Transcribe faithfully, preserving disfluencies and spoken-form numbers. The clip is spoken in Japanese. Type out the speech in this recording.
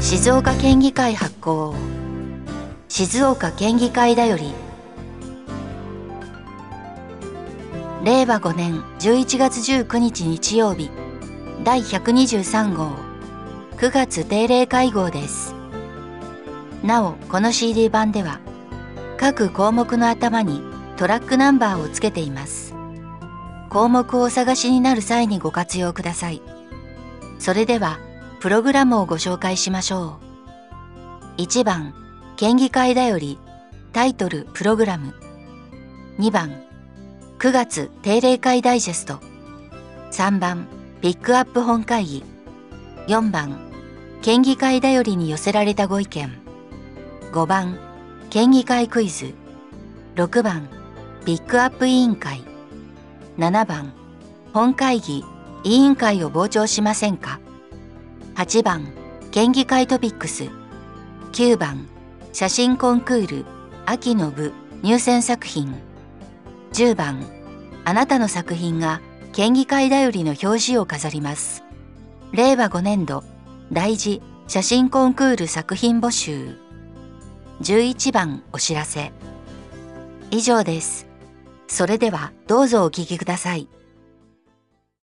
静岡県議会発行静岡県議会だよりれいわごねんじゅういちがつじゅうくにち日曜日だいひゃくにじゅうさんごうくがつ定例会合です。なおこの シーディー 版では各項目の頭にトラックナンバーをつけています。項目をお探しになる際にご活用ください。それではプログラムをご紹介しましょう。いちばん県議会だよりタイトルプログラム、にばんくがつ定例会ダイジェスト、さんばんピックアップ本会議、よんばん県議会だよりに寄せられたご意見、ごばん県議会クイズ、ろくばんピックアップ委員会、ななばん本会議委員会を傍聴しませんか、はちばん県議会トピックス、きゅうばん写真コンクール秋の部入選作品、じゅうばんあなたの作品が県議会だよりの表紙を飾ります。れいわごねんど大事写真コンクール作品募集。じゅういちばんお知らせ。以上です。それではどうぞお聞きください。